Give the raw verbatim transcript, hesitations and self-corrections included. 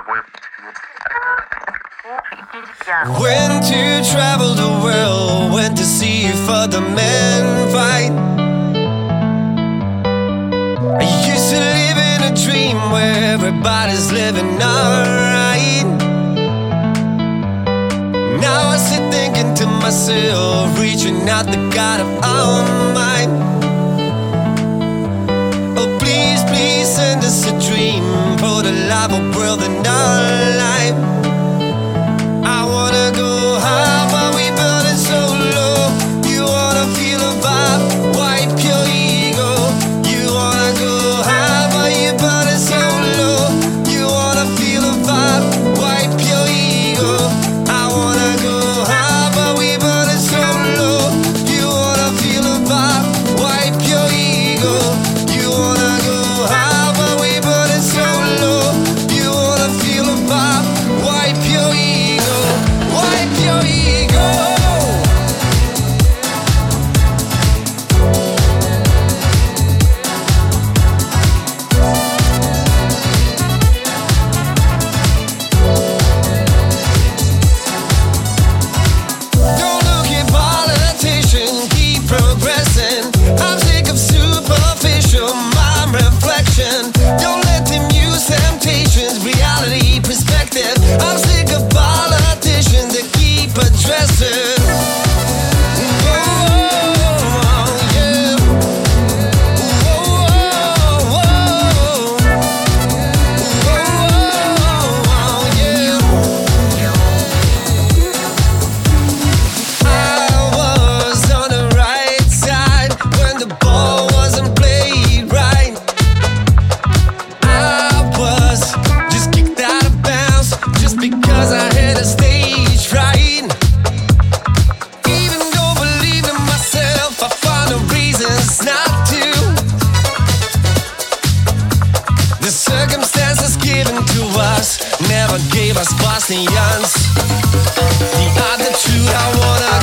Went to travel the world, went to see if other men fight. I used to live in a dream where everybody's living alright. Now I sit thinking to myself, reaching out the God of all mine. Oh please, please send us a dream for the life of world and our life. I wanna go high, but we build it so low. You wanna feel a vibe, wipe your ego. You wanna go high, but you build it so low. You wanna feel a vibe, wipe your ego. I wanna go high, but we build it so low. You wanna feel a vibe, wipe your ego. You wanna go high, but we build it so low. You wanna feel a vibe, wipe your ego. Wipe your ego. Don't look at politicians, keep progressing. I'm sick of superficial mind reflection. Don't let them use temptations, reality perspective. I'm sick of politicians that keep addressing. Because I had a stage fright. Even don't believe in myself, I find no reasons not to. The circumstances given to us never gave us Bosnians. The attitude I wanna